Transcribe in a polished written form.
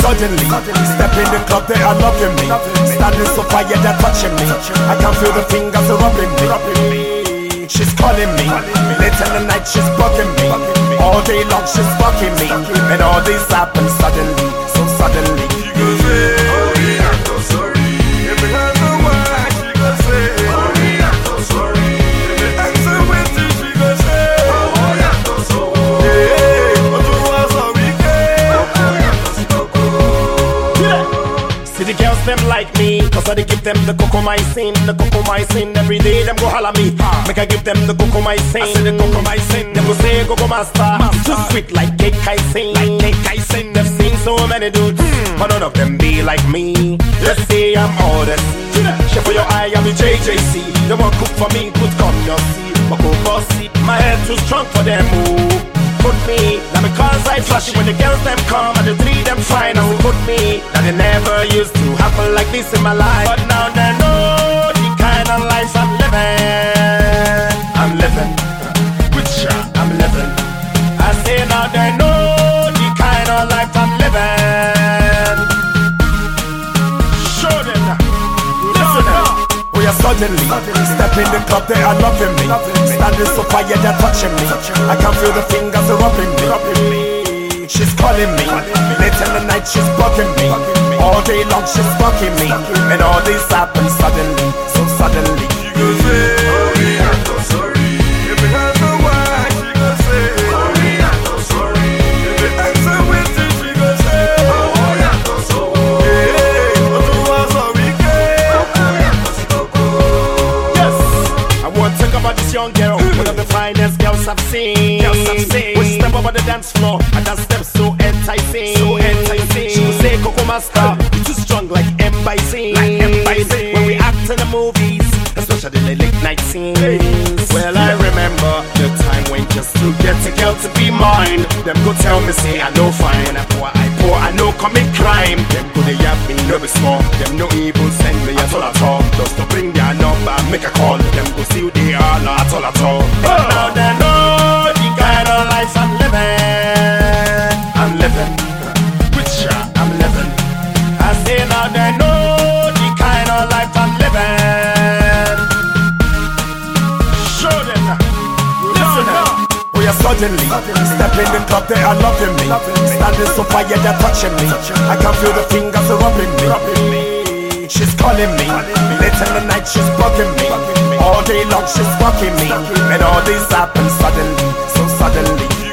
suddenly, step in the club, they are loving me. Standing so quiet, they're touching me. I can feel the fingers rubbing me. She's calling me. Late in the night, she's bugging me. All day long, she's fucking me. And all this happens suddenly, so suddenly. She goes, hey, oh, I'm so sorry. If it has a word, she goes, say, oh, I'm so sorry. If it answer with you, she goes, say, oh, I'm so sorry. Hey, but who was a weekend? Oh, I'm so sorry. See the girls, them like me, cause I give them the cocomycin, every day them go holla me. Make I give them the cocomycin, I say the cocomycin, them go say coco master. Too sweet like cake I sing, they've seen so many dudes, but none of them be like me. Let's say I'm honest, chef for your eye, I'm a JJC. They won't cook for me, put come your see, but go bossy. My head too strong for them, put me, now because I flash it when the girls them come and the three them fine, and put me, now they never used to happen like this in my life, but now they know the kind of life I'm living, with ya, I'm living. I say now they know the kind of life I'm living. Show them now, listen now. Oh yeah, suddenly, step in the club, they are loving me. Standing so quiet, they're touching me. I can feel the fingers rubbing me. She's calling me. Late in the night, she's bugging me. All day long, she's fucking me. And all this happens suddenly, so suddenly. She goes, hey, oh, I'm so sorry. If it has a word, she goes, say, oh, I'm so sorry. If it answer with you, she goes, say, oh, I'm so sorry. Hey, but who was a weekend? Oh, I'm so sorry. Yes, I want to talk about this young girl, one of the finest girls I've seen. When she step over the dance floor, and that step so enticing. She will say Coco Master, you too strong like M. Bison. When we act in the movies, especially the late night scenes. Well, I remember the time when just to get a girl to be mine, them go tell me say I know fine. When I pour, I know commit crime. Them go they have me, no be small. Them no evil send me at all. Just to bring their number, make a call. Them go see who they are, not at all. But now they know the kind of life I'm living, with ya, I'm living. I say now they know the kind of life I'm living. Show them now, listen now. Oh yeah, suddenly, step in the club, they are loving me. Standing so quiet, they're touching me. I can feel the fingers rubbing me. She's calling me. Late in the night, she's bugging me. All day long, she's fucking me. And all this happens suddenly, so suddenly.